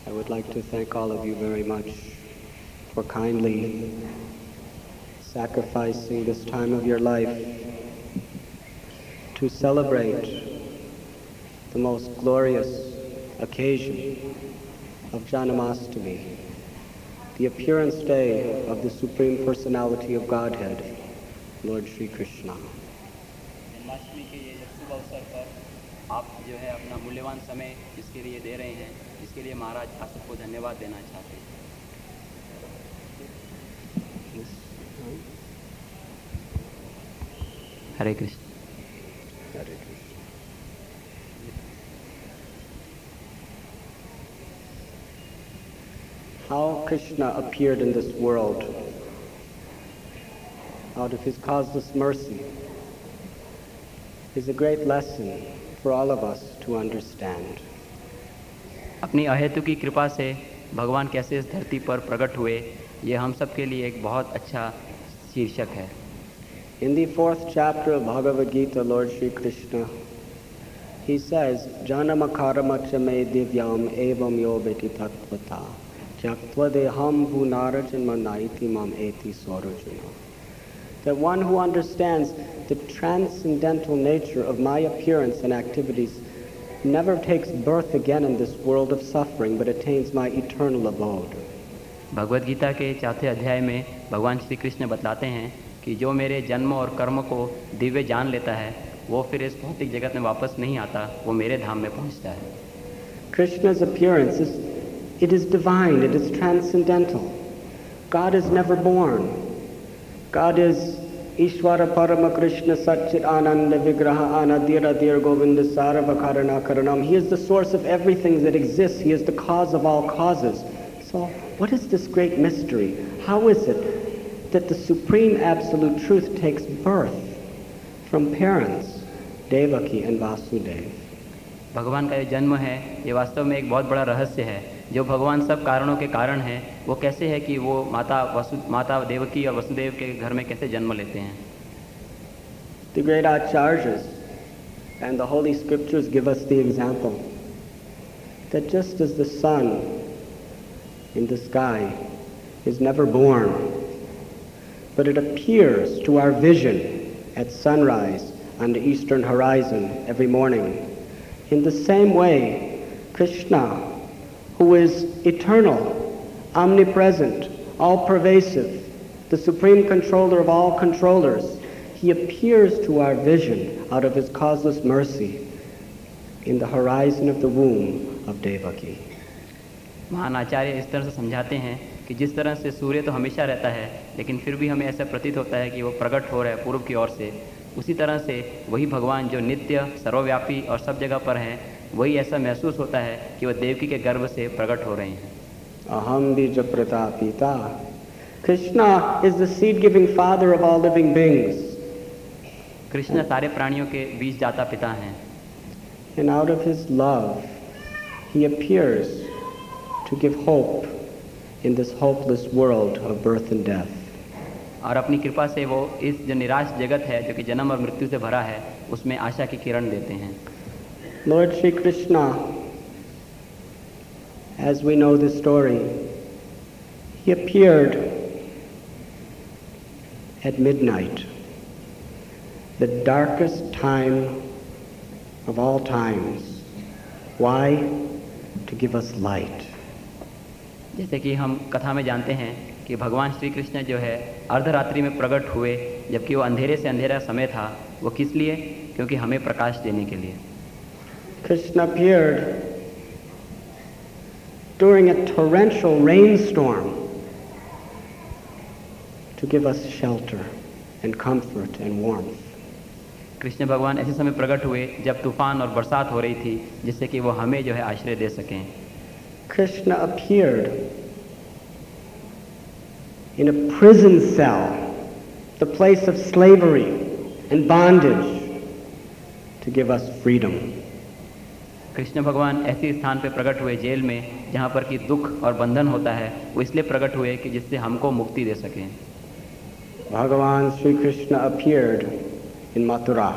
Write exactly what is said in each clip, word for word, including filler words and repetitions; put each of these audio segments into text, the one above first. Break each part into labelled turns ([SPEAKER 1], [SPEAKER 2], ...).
[SPEAKER 1] I would like to thank all of you very much for kindly sacrificing this time of your life to celebrate the most glorious occasion of Janamastami, the appearance day of the Supreme Personality of Godhead, Lord Shri Krishna.
[SPEAKER 2] Janmashtami के ये शुभ अवसर पर आप जो है अपना मूल्यवान समय इसके लिए दे रहे हैं, इसके लिए महाराज आप सबको धन्यवाद देना चाहते हैं। हरे Krishna.
[SPEAKER 1] Hare Krishna. How Krishna appeared in this world out of his causeless mercy is a great lesson for all of us to understand.
[SPEAKER 2] अपनी अहेतु की कृपा से भगवान कैसे इस धरती पर प्रकट हुए, ये हम सब के लिए एक बहुत अच्छा शीर्षक है।
[SPEAKER 1] In the fourth chapter of Bhagavad Gita, Lord Shri Krishna, he says, Janama karama cha me divyam evam yo veti tattvata tyaktva deham bhunara janmanaiti mam eti swarajuna. That one who understands the transcendental nature of my appearance and activities never takes birth again in this world of suffering, but attains my eternal abode.
[SPEAKER 2] Bhagavad Gita के चौथे अध्याय में भगवान श्री कृष्ण बतलाते हैं कि जो मेरे जन्म और कर्म को दिव्य जान लेता है, वो फिर इस भौतिक जगत में वापस नहीं आता, वो मेरे धाम में पहुंचता है।
[SPEAKER 1] Krishna's appearance is, it is divine, it is transcendental. God is never born. God is Ishvara Parama Krishna Satchit Ananda Vigraha Anadira Dir Govinda Sarva Karana Karanam. He is the source of everything that exists. He is the cause of all causes. So what is this great mystery? How is it that the supreme absolute truth takes birth from parents, Devaki and Vasudeva?
[SPEAKER 2] भगवान का ये जन्म है, ये वास्तव में एक बहुत बड़ा रहस्य है। जो भगवान सब कारणों के कारण है, वो कैसे है कि वो माता वसु माता देवकी और वसुदेव के घर में कैसे जन्म लेते हैं।
[SPEAKER 1] The great acharyas and the holy scriptures give us the example that just as the sun in the sky is never born, but it appears to our vision at sunrise on the eastern horizon every morning. In the same way, Krishna, who is eternal, omnipresent, all-pervasive, the supreme controller of all controllers, he appears to our vision out of his causeless mercy in the horizon of the womb of Devaki.
[SPEAKER 2] महान आचार्य इस तरह से समझाते हैं कि जिस तरह से सूर्य तो हमेशा रहता है, लेकिन फिर भी हमें ऐसा प्रतीत होता है कि वो प्रकट हो रहा है पूर्व की ओर से, उसी तरह से वही भगवान जो नित्य सर्वव्यापी और सब जगह पर हैं, वही ऐसा महसूस होता है कि वो देवकी के गर्भ से प्रकट हो रहे हैं।
[SPEAKER 1] Aham bija pratapita. Krishna is the seed-giving father of all living beings.
[SPEAKER 2] Krishna सारे प्राणियों के बीज दाता पिता हैं।
[SPEAKER 1] And out of his love, he appears to give hope in this hopeless world of birth and death.
[SPEAKER 2] और अपनी कृपा से वो इस जो निराश जगत है, जो कि जन्म और मृत्यु से भरा है, उसमें आशा की किरण देते हैं।
[SPEAKER 1] Lord Shri Krishna, as we know the story, he appeared at midnight, the darkest time of all times. Why? To give us light.
[SPEAKER 2] जैसे कि हम कथा में जानते हैं कि भगवान श्री कृष्ण जो है अर्धरात्रि में प्रकट हुए, जबकि वो अंधेरे से अंधेरा समय था। वो किस लिए? क्योंकि हमें प्रकाश देने के लिए।
[SPEAKER 1] Krishna appeared during a torrential rainstorm to give us shelter and comfort and warmth.
[SPEAKER 2] Krishna भगवान ऐसे समय प्रकट हुए जब तूफान और बरसात हो रही थी, जिससे कि वो हमें जो है आश्रय दे सकें।
[SPEAKER 1] Krishna appeared in a prison cell, the place of slavery and bondage, to give us freedom.
[SPEAKER 2] Krishna भगवान ऐसे स्थान पे प्रकट हुए जेल में, जहाँ पर कि दुख और बंधन होता है, वो इसलिए प्रकट हुए कि जिससे हमको मुक्ति दे सकें।
[SPEAKER 1] Bhagavan Sri Krishna appeared in Mathura,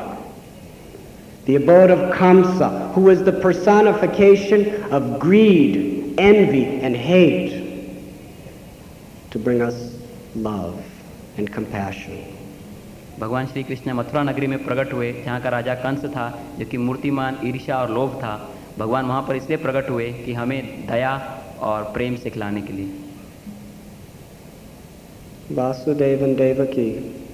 [SPEAKER 1] the abode of Kamsa, who was the personification of greed, envy and hate to bring us love and compassion.
[SPEAKER 2] भगवान श्री कृष्ण मथुरा नगरी में प्रकट हुए, जहाँ का राजा कंस था, जो कि मूर्तिमान ईर्ष्या और लोभ था। भगवान वहाँ पर इसलिए प्रकट हुए कि हमें दया और प्रेम सिखलाने के लिए।
[SPEAKER 1] Vasudeva and Devaki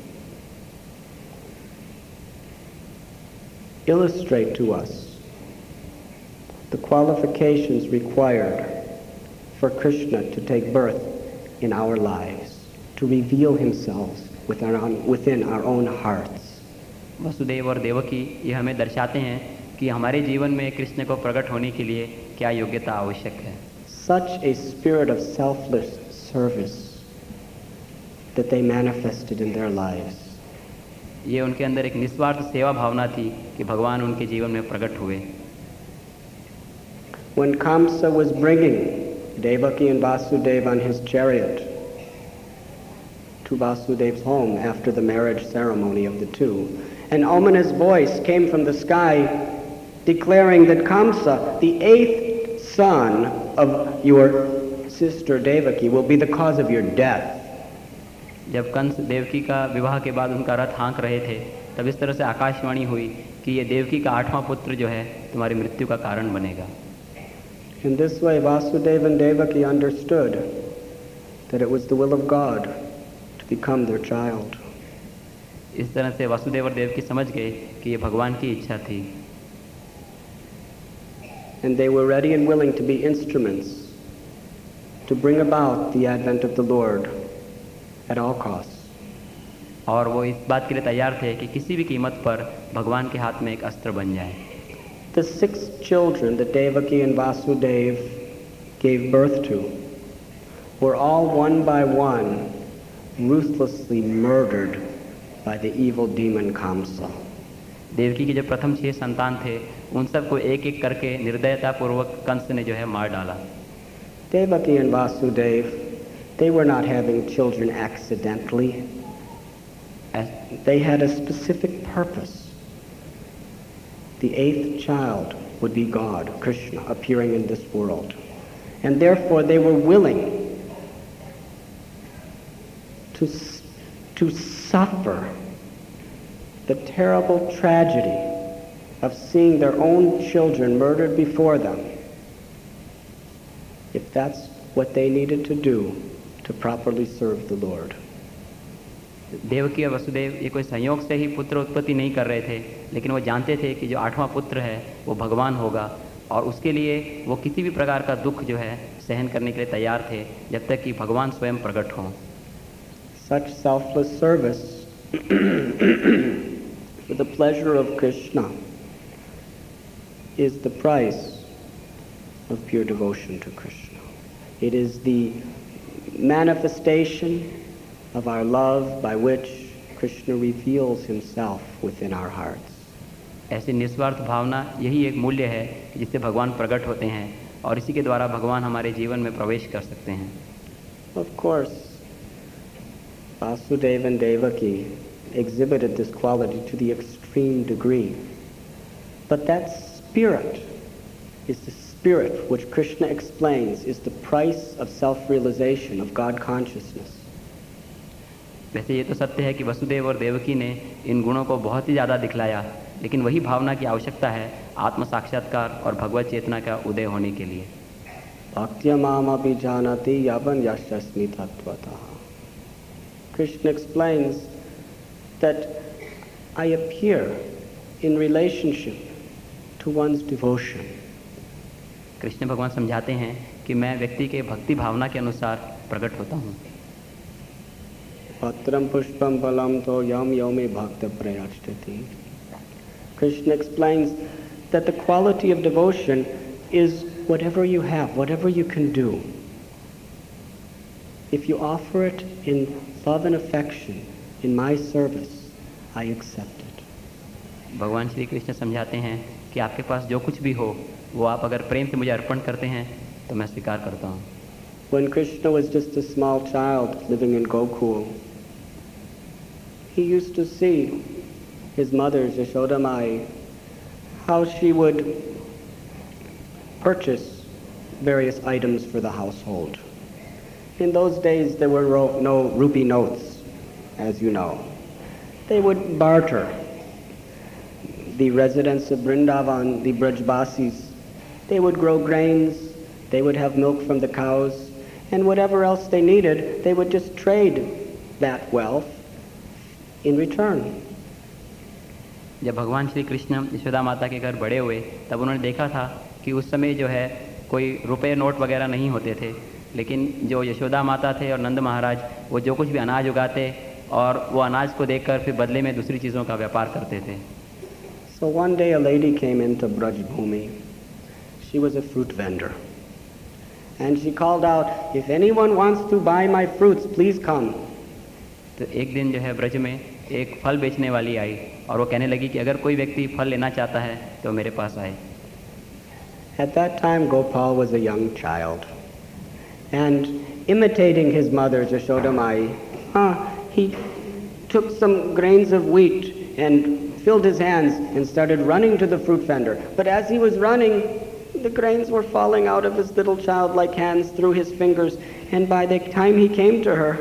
[SPEAKER 1] illustrate to us the qualifications required for Krishna to take birth in our lives, to reveal himself within our, within our own hearts.
[SPEAKER 2] Vasudev और देवकी ये हमें दर्शाते हैं कि हमारे जीवन में कृष्ण को प्रकट होने के लिए क्या योग्यता आवश्यक है।
[SPEAKER 1] Such a spirit of selfless service that they manifested in their lives.
[SPEAKER 2] ये उनके अंदर एक निस्वार्थ सेवा भावना थी कि भगवान उनके जीवन में प्रकट हुए।
[SPEAKER 1] When Kamsa was bringing Devaki and Vasudeva on his chariot to Vasudev's home after the marriage ceremony of the two, an ominous voice came from the sky declaring that Kamsa, the eighth son of your sister Devaki, will be the cause of your death.
[SPEAKER 2] जब कंस देवकी का विवाह के बाद उनका रथ हाँक रहे थे, तब इस तरह से आकाशवाणी हुई कि ये देवकी का आठवां पुत्र जो है तुम्हारी मृत्यु का कारण बनेगा।
[SPEAKER 1] In this way, Vasudeva and Devaki understood that it was the will of God to become their child.
[SPEAKER 2] इस तरह से वासुदेव और देवकी समझ गए कि ये भगवान की इच्छा थी।
[SPEAKER 1] And they were ready and willing to be instruments to bring about the advent of the Lord at all costs.
[SPEAKER 2] और वो इस बात के लिए तैयार थे कि किसी भी कीमत पर भगवान के हाथ में एक अस्त्र बन जाए।
[SPEAKER 1] The six children that Devaki and Vasudeva gave birth to were all one by one ruthlessly murdered by the evil demon Kamsa.
[SPEAKER 2] Devaki के जो प्रथम छह संतान थे, उन सबको एक एक करके निर्दयतापूर्वक कंस ने जो है मार डाला।
[SPEAKER 1] Devaki and Vasudeva, they were not having children accidentally. They had a specific purpose. The eighth child would be God, Krishna, appearing in this world. And therefore they were willing to, to suffer the terrible tragedy of seeing their own children murdered before them, if that's what they needed to do to properly serve the Lord.
[SPEAKER 2] Devaki और वसुदेव ये कोई संयोग से ही पुत्र उत्पत्ति नहीं कर रहे थे, लेकिन वो जानते थे कि जो आठवां पुत्र है वो भगवान होगा, और उसके लिए वो किसी भी प्रकार का दुख जो है सहन करने के लिए तैयार थे जब तक कि भगवान स्वयं प्रकट हों।
[SPEAKER 1] Such selfless service for the pleasure of Krishna is the price of pure devotion to Krishna. It is the manifestation of our love by which Krishna reveals himself within our hearts.
[SPEAKER 2] ऐसी निस्वार्थ भावना यही एक मूल्य है जिससे भगवान प्रकट होते हैं, और इसी के द्वारा भगवान हमारे जीवन में प्रवेश कर सकते हैं।
[SPEAKER 1] Of course, Vasudeva and Devaki exhibited this quality to the extreme degree. But that spirit is the spirit which Krishna explains is the price of self-realization, of God consciousness.
[SPEAKER 2] वैसे ये तो सत्य है कि वसुदेव और देवकी ने इन गुणों को बहुत ही ज़्यादा दिखलाया, लेकिन वही भावना की आवश्यकता है आत्म साक्षात्कार और भगवत चेतना का उदय होने के लिए।
[SPEAKER 1] Bhaktya mamapi janati yavan yashasmi tattvataha. Krishna explains that I appear in relationship to one's devotion.
[SPEAKER 2] Krishna भगवान समझाते हैं कि मैं व्यक्ति के भक्ति भावना के अनुसार प्रकट होता हूँ।
[SPEAKER 1] Patram pushpam balam to yam yome bhakta prayashtati. Krishna explains that the quality of devotion is whatever you have, whatever you can do. If you offer it in love and affection, in my service, I accept it.
[SPEAKER 2] भगवान श्री कृष्ण समझाते हैं कि आपके पास जो कुछ भी हो, वो आप अगर प्रेम से मुझे अर्पण करते हैं तो मैं स्वीकार करता हूँ।
[SPEAKER 1] When Krishna was just a small child living in Gokul, he used to see his mother, Yashoda Mai, how she would purchase various items for the household. In those days, there were ro- no rupee notes, as you know. They would barter. The residents of Vrindavan, the Brajbasis, they would grow grains, they would have milk from the cows, and whatever else they needed, they would just trade that wealth in return.
[SPEAKER 2] जब भगवान श्री कृष्ण यशोदा माता के घर बड़े हुए तब उन्होंने देखा था कि उस समय जो है कोई रुपए नोट वगैरह नहीं होते थे, लेकिन जो यशोदा माता थे और नंद महाराज वो जो कुछ भी अनाज उगाते और वो अनाज को देखकर फिर बदले में दूसरी चीज़ों का व्यापार करते थे.
[SPEAKER 1] So one day a lady came into Braj Bhumi. She was a fruit vendor. And she called out, if anyone wants to buy my fruits, please come.
[SPEAKER 2] तो एक दिन जो है ब्रज में एक फल बेचने वाली आई और वो कहने लगी कि अगर कोई व्यक्ति फल लेना चाहता है तो मेरे पास आए.
[SPEAKER 1] At that time, Gopal was a young child. And imitating his mother, Jashoda Mai, uh, he took some grains of wheat and filled his hands and started running to the fruit vendor. But as he was running, the grains were falling out of his little childlike hands through his fingers. And by the time he came to her,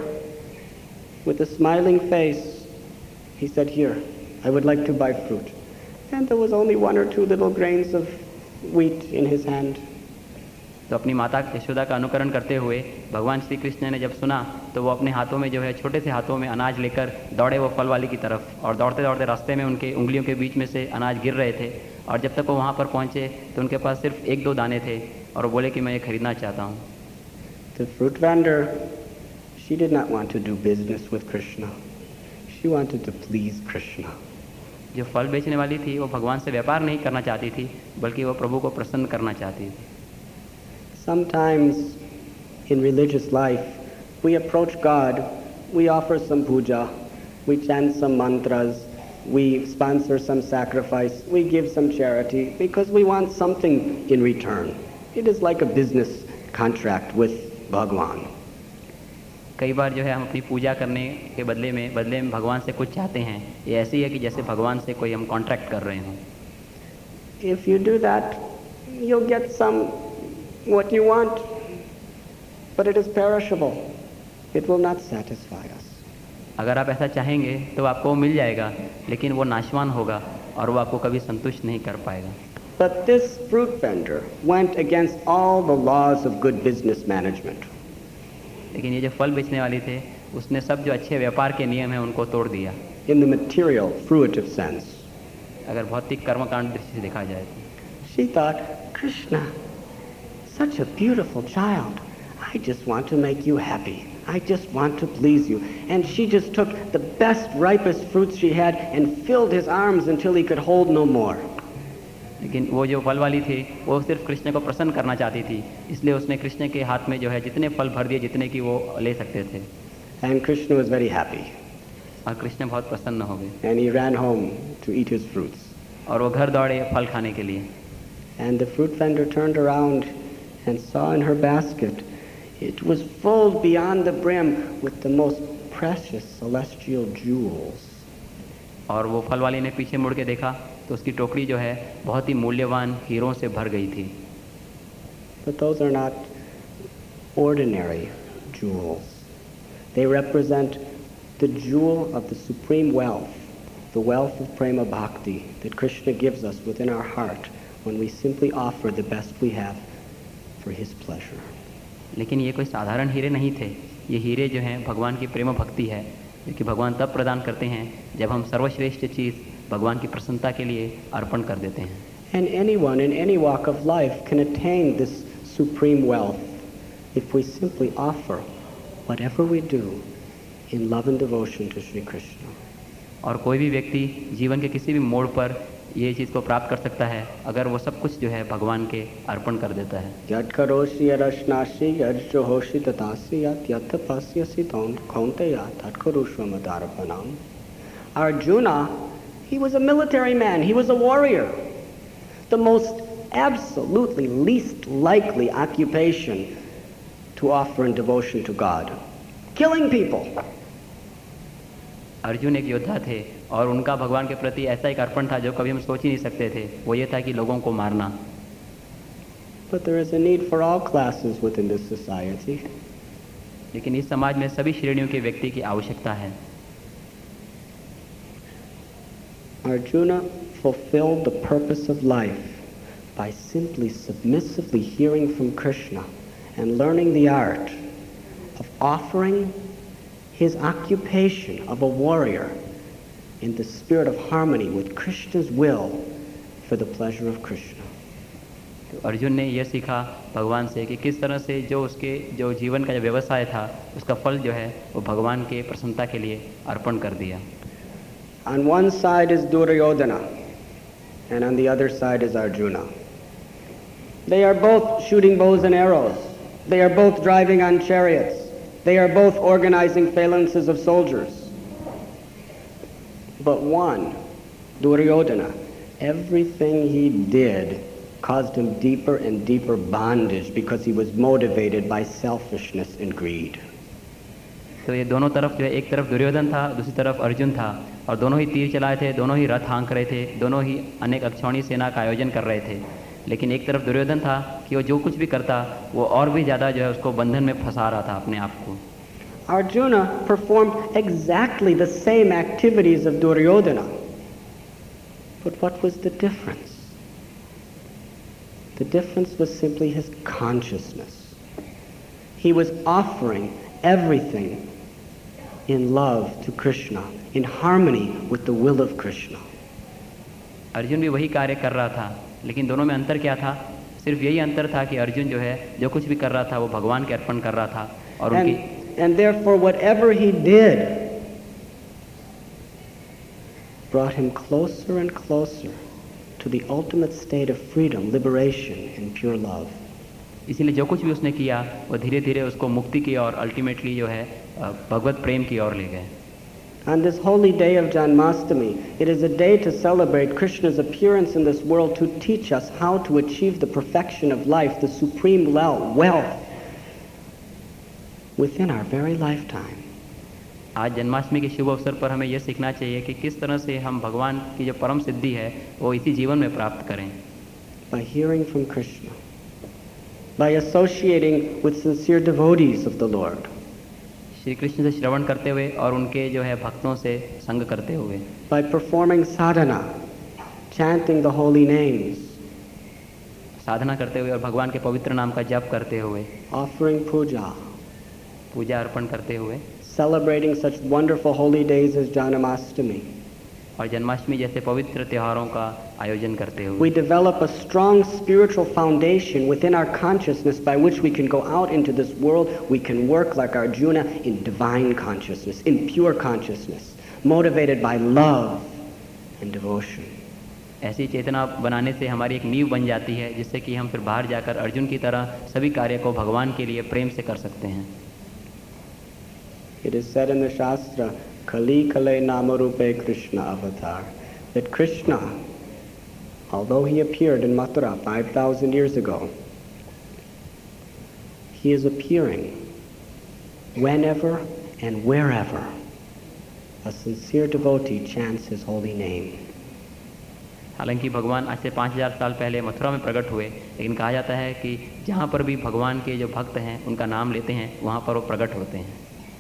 [SPEAKER 1] with a smiling face, he said, here, I would like to buy fruit. And there was only one or two little grains of wheat in his hand.
[SPEAKER 2] तो अपनी माता यशोदा का अनुकरण करते हुए भगवान श्री कृष्ण ने जब सुना तो वो अपने हाथों में जो है छोटे से हाथों में अनाज लेकर दौड़े वो फल वाली की तरफ, और दौड़ते दौड़ते रास्ते में उनके उंगलियों के बीच में से अनाज गिर रहे थे, और जब तक वो वहाँ पर पहुँचे तो उनके पास सिर्फ एक दो दाने थे और वो बोले कि मैं ये खरीदना चाहता हूँ.
[SPEAKER 1] The fruit vendor, she did not want to do business with Krishna. She wanted to please Krishna.
[SPEAKER 2] जो फल बेचने वाली थी वो भगवान से व्यापार नहीं करना चाहती थी, बल्कि वो प्रभु को प्रसन्न करना चाहती थी.
[SPEAKER 1] Sometimes in religious life, we approach God, we offer some puja, we chant some mantras, we sponsor some sacrifice, we give some charity, because we want something in return. It is like a business contract with Bhagwan.
[SPEAKER 2] कई बार जो है हम अपनी पूजा करने के बदले में बदले में भगवान से कुछ चाहते हैं. ये ऐसी है कि जैसे भगवान से कोई हम कॉन्ट्रैक्ट कर रहे हों.
[SPEAKER 1] If you do that, you'll get some what you want, but it is perishable. It will not satisfy us.
[SPEAKER 2] अगर आप ऐसा चाहेंगे तो आपको वो मिल जाएगा, लेकिन वो नाशवान होगा और वो आपको कभी संतुष्ट नहीं कर पाएगा.
[SPEAKER 1] But this fruit vendor went against all the laws of good business management.
[SPEAKER 2] लेकिन ये जो फल बेचने वाली थे उसने सब जो अच्छे व्यापार के नियम हैं उनको तोड़ दिया.
[SPEAKER 1] In the material, fruitive sense.
[SPEAKER 2] अगर भौतिक कर्मकांड दृष्टि से देखा जाए तो.
[SPEAKER 1] She thought, Krishna, such a beautiful child. I just want to make you happy. I just want to please you. And she just took the best, ripest fruits she had and filled his arms until he could hold no more.
[SPEAKER 2] लेकिन वो जो फल वाली थी वो सिर्फ कृष्ण को प्रसन्न करना चाहती थी, इसलिए उसने कृष्ण के हाथ में जो है जितने फल भर दिए जितने की वो ले सकते थे.
[SPEAKER 1] And Krishna was very happy.
[SPEAKER 2] और कृष्ण बहुत प्रसन्न हो गए.
[SPEAKER 1] And he ran home to eat his fruits.
[SPEAKER 2] और वो घर दौड़े फल खाने के लिए.
[SPEAKER 1] And the fruit vendor turned around and saw in her basket, it was full beyond the brim with the most precious celestial jewels.
[SPEAKER 2] और वो फल वाली ने पीछे मुड़ के देखा तो उसकी टोकरी जो है बहुत ही मूल्यवान हीरों से भर गई थी.
[SPEAKER 1] But those are not ordinary jewels. They represent the jewel of the supreme wealth, the wealth of prema bhakti that Krishna gives us within our heart when we simply offer the best we have for his pleasure.
[SPEAKER 2] लेकिन ये कोई साधारण हीरे नहीं थे. ये हीरे जो हैं भगवान की प्रेम भक्ति है, जो कि भगवान तब प्रदान करते हैं जब हम सर्वश्रेष्ठ चीज़ भगवान की प्रसन्नता के लिए अर्पण कर देते हैं.
[SPEAKER 1] And anyone in any walk of life can attain this supreme wealth if we simply offer whatever we do in love and devotion to Shri Krishna.
[SPEAKER 2] और कोई भी व्यक्ति जीवन के किसी भी मोड़ पर ये चीज़ को प्राप्त कर सकता है अगर वो सब कुछ जो है भगवान के अर्पण कर देता है.
[SPEAKER 1] यद करोषि यदश्नासि यद जोहोषि तदासि यद यथ पश्यसि कौन्तेय तत् कुरुष्व मदार्पणम्. Arjuna, he was a military man, he was a warrior. The most absolutely least likely occupation to offer in devotion to God. Killing people.
[SPEAKER 2] Arjun एक योद्धा थे और उनका भगवान के प्रति ऐसा एक अर्पण था जो कभी हम सोच ही नहीं सकते थे. वो ये था कि लोगों को मारना.
[SPEAKER 1] But there is a need for all classes within this society.
[SPEAKER 2] लेकिन इस समाज में सभी श्रेणियों के व्यक्ति की आवश्यकता है।
[SPEAKER 1] Arjuna fulfilled the purpose of life by simply submissively hearing from Krishna and learning the art of offering his occupation of a warrior in the spirit of harmony with Krishna's will for the pleasure of Krishna.
[SPEAKER 2] तो अर्जुन ने यह सीखा भगवान से कि किस तरह से जो उसके जो जीवन का जो व्यवसाय था उसका फल जो है वो भगवान के प्रसन्नता के लिए अर्पण कर दिया।
[SPEAKER 1] On one side is Duryodhana and on the other side is Arjuna. They are both shooting bows and arrows. They are both driving on chariots. They are both organizing phalanxes of soldiers. But one, Duryodhana, everything he did caused him deeper and deeper bondage because he was motivated by selfishness and greed.
[SPEAKER 2] तो ये दोनों तरफ जो है, एक तरफ दुर्योधन था, दूसरी तरफ अर्जुन था, और दोनों ही तीर चलाए थे, दोनों ही रथ हाँक रहे थे, दोनों ही अनेक अक्षौणी सेना का आयोजन कर रहे थे। लेकिन एक तरफ दुर्योधन था कि वो जो कुछ भी करता वो और भी ज़्यादा जो है उसको बंधन में फंसा रहा था अपने आप को।
[SPEAKER 1] Arjuna performed exactly the same activities of Duryodhana. But what was the difference? The difference was simply his consciousness. He was offering everything in love to Krishna, in harmony with the will of Krishna.
[SPEAKER 2] Arjun भी वही कार्य कर रहा था, लेकिन दोनों में अंतर क्या था? सिर्फ यही अंतर था कि अर्जुन जो है जो कुछ भी कर रहा था वो भगवान के अर्पण कर रहा था और
[SPEAKER 1] and,
[SPEAKER 2] उनकी
[SPEAKER 1] and therefore whatever he did brought him closer and closer to the ultimate state of freedom, liberation and pure love.
[SPEAKER 2] इसीलिए जो कुछ भी उसने किया वो धीरे धीरे उसको मुक्ति की और अल्टीमेटली जो है भगवत प्रेम की ओर ले गए।
[SPEAKER 1] On this holy day of Janmashtami, it is a day to celebrate Krishna's appearance in this world to teach us how to achieve the perfection of life, the supreme wealth within our very lifetime.
[SPEAKER 2] आज जन्माष्टमी के शुभ अवसर पर हमें यह सीखना चाहिए कि किस तरह से हम भगवान की जो परम सिद्धि है वो इसी जीवन में प्राप्त करें।
[SPEAKER 1] By hearing from Krishna, by associating with sincere devotees of the Lord,
[SPEAKER 2] Shri Krishna से श्रवण करते हुए और उनके जो है भक्तों से संग करते हुए,
[SPEAKER 1] by performing sadhana, chanting the holy names,
[SPEAKER 2] साधना करते हुए और भगवान के पवित्र नाम का जप करते हुए,
[SPEAKER 1] offering puja,
[SPEAKER 2] पूजा अर्पण करते हुए,
[SPEAKER 1] celebrating such wonderful holy days as Janmashtami,
[SPEAKER 2] और जन्माष्टमी जैसे पवित्र त्योहारों का आयोजन करते हुए
[SPEAKER 1] we develop a strong spiritual foundation within our consciousness by which we can go out into this world. We can work like Arjuna in divine consciousness, in pure consciousness, motivated by love and devotion.
[SPEAKER 2] ऐसी चेतना बनाने से हमारी एक नींव बन जाती है जिससे कि हम फिर बाहर जाकर अर्जुन की तरह सभी कार्य को भगवान के लिए प्रेम से कर सकते हैं।
[SPEAKER 1] It is said in the Shastra, Kali Kale Namarupe Krishna Avatar, that Krishna, although he appeared in Mathura five thousand years ago, he is appearing whenever and wherever a sincere devotee chants his holy name.
[SPEAKER 2] हालांकि भगवान आज से पाँच हजार साल पहले मथुरा में प्रकट हुए, लेकिन कहा जाता है कि जहाँ पर भी भगवान के जो भक्त हैं उनका नाम लेते हैं वहाँ पर वो प्रकट होते हैं।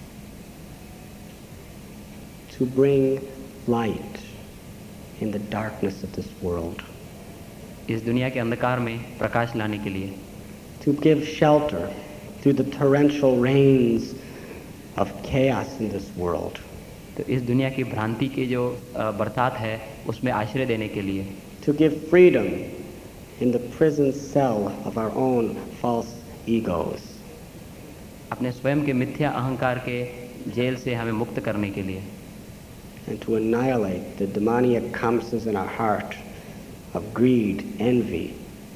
[SPEAKER 1] To bring light in the darkness of this world.
[SPEAKER 2] इस दुनिया के अंधकार में प्रकाश लाने के लिए।
[SPEAKER 1] To give shelter through the torrential rains of chaos in this world.
[SPEAKER 2] तो इस दुनिया की भ्रांति के जो बरसात है उसमें आश्रय देने के लिए।
[SPEAKER 1] To give freedom in the prison cell of our own false egos.
[SPEAKER 2] अपने स्वयं के मिथ्या अहंकार के जेल से हमें मुक्त करने के लिए।
[SPEAKER 1] And to annihilate the demoniac kamsas in our heart of greed, envy,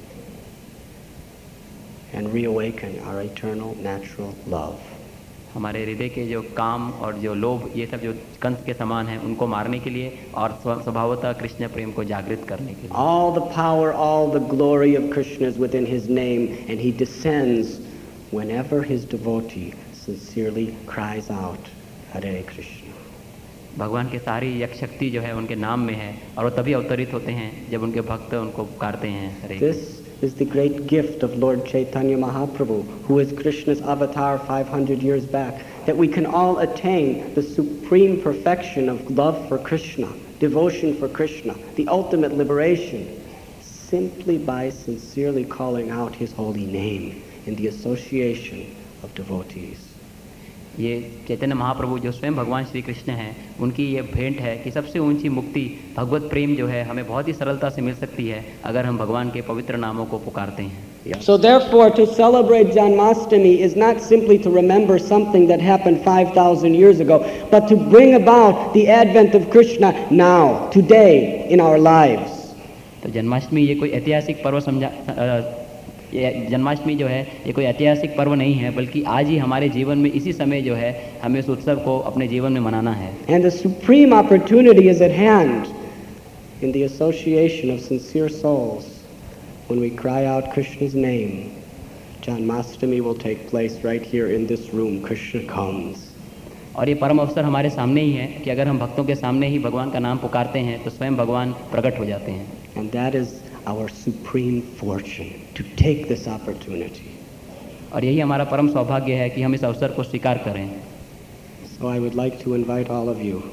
[SPEAKER 1] and reawaken our eternal natural love.
[SPEAKER 2] हमारे हृदय के जो काम और जो लोभ ये सब जो कंस के समान हैं उनको मारने के लिए और स्वभावतः कृष्ण प्रेम को जागृत करने के लिए।
[SPEAKER 1] All the power, all the glory of Krishna is within his name, and he descends whenever his devotee sincerely cries out, Hare Krishna.
[SPEAKER 2] भगवान के सारी यक शक्ति जो है उनके नाम में है और वो तभी अवतरित होते हैं जब उनके भक्त उनको पुकारते हैं हरे।
[SPEAKER 1] This is the great gift of Lord Chaitanya Mahaprabhu, who is Krishna's avatar five hundred years back, that we can all attain the supreme perfection of love for Krishna, devotion for Krishna, the ultimate liberation, simply by sincerely calling out his holy name in the association of devotees.
[SPEAKER 2] ये चैतन्य महाप्रभु जो स्वयं भगवान श्री कृष्ण हैं, उनकी ये भेंट है कि सबसे ऊंची मुक्ति भगवत प्रेम जो है हमें बहुत ही सरलता से मिल सकती है अगर हम भगवान के पवित्र नामों को पुकारते हैं.
[SPEAKER 1] Yeah. So therefore, to celebrate Janmashtami is not simply to remember something that happened five thousand years ago, but to bring about the advent of Krishna now, today, in our lives.
[SPEAKER 2] तो जन्माष्टमी ये कोई ऐतिहासिक पर्व समझा ये जन्माष्टमी जो है ये कोई ऐतिहासिक पर्व नहीं है, बल्कि आज ही हमारे जीवन में इसी समय जो है हमें इस उत्सव को अपने जीवन में मनाना है.
[SPEAKER 1] And the supreme opportunity is at hand in the association of sincere souls. When we cry out Krishna's name, Janmashtami will take place right here in this room. Krishna comes.
[SPEAKER 2] और ये परम अवसर हमारे सामने ही है कि अगर हम भक्तों के सामने ही भगवान का नाम पुकारते हैं तो स्वयं भगवान प्रकट हो जाते हैं.
[SPEAKER 1] And that is our supreme fortune, to take this opportunity.
[SPEAKER 2] और यही हमारा परम सौभाग्य है कि हम इस अवसर को स्वीकार करें.
[SPEAKER 1] So I would like to invite all of you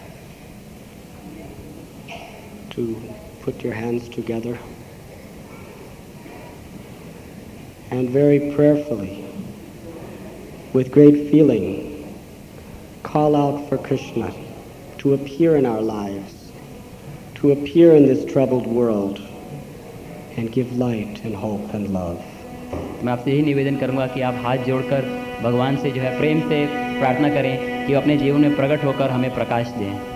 [SPEAKER 1] to put your hands together and very prayerfully, with great feeling, call out for Krishna to appear in our lives, to appear in this troubled world and give light and hope and love.
[SPEAKER 2] मैं आपसे यही निवेदन करूंगा कि आप हाथ जोड़कर भगवान से जो है प्रेम से प्रार्थना करें कि वो अपने जीवन में प्रकट होकर हमें प्रकाश दें.